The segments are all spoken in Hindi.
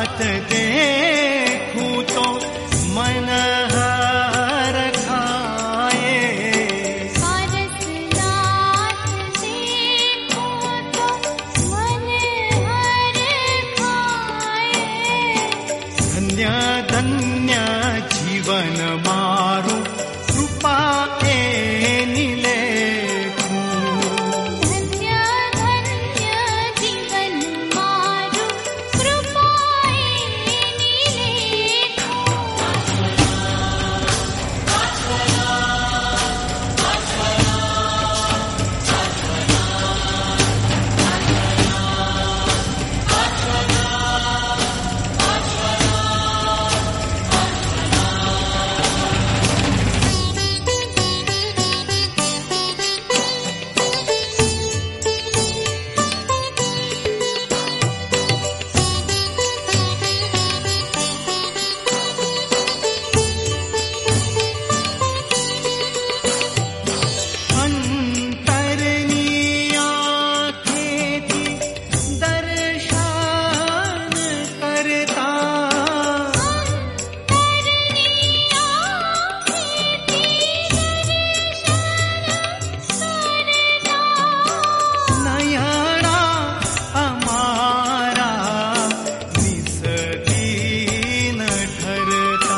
बात देखूं तो मन हर खाए। पारस नाथ देखूं तो मन हर खाए। धन्य धन्य जीवन मारू कृपा एनी लेखूं। धन्य धन्य जीवन मारू कृपा एनी लेखूं। अंतरनी आँखें थी दर्शन करता। नयना हमारा निस दीन ठहरता।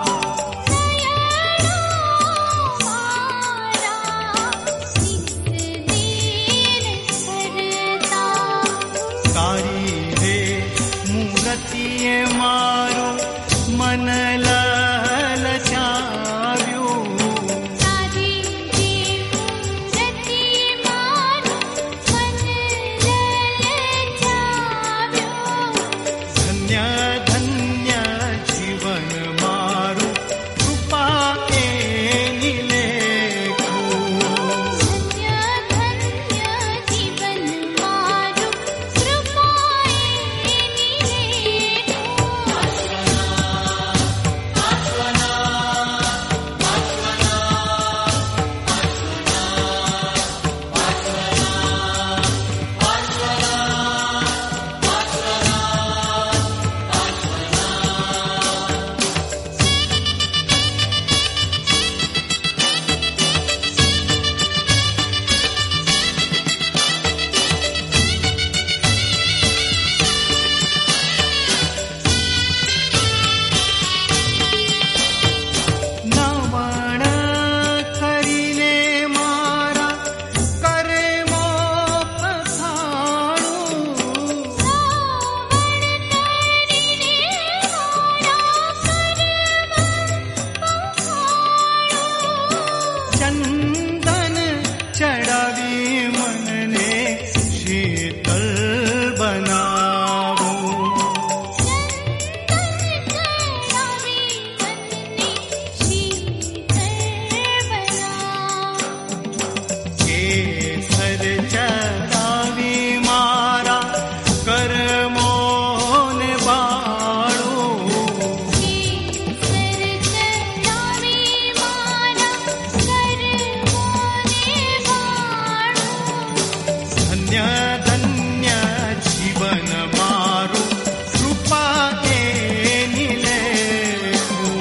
तारी रे मूर्तिए मारो मन ललचाव्यो। धन्य धन्य जीवन मारू कृपा एनी लेखूं। नवण करीने मारा कर्मो पखाणुं। चंदन चढ़ावी मनने शीतल बनावो। केसर चढ़ावी मारा कर्मोने बाळो। धन्य धन्य जीवन मारू कृपा एनी लेखूं।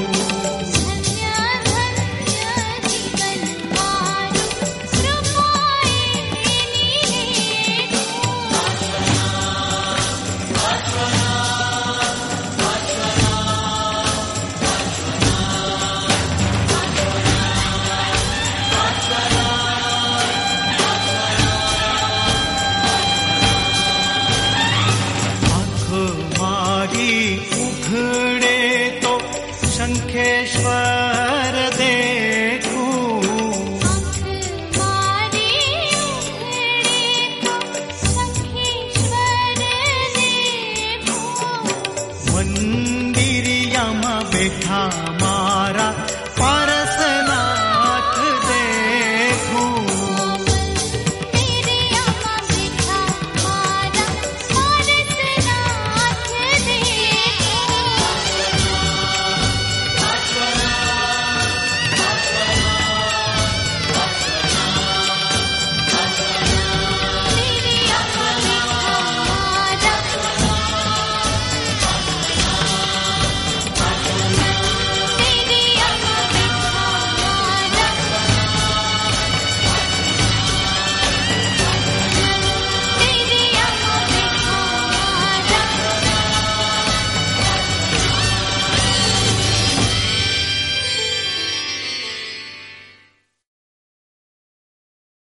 आँख मारी उघड़े तो शंखेश्वर देखूं। मंदिरिया में बैठा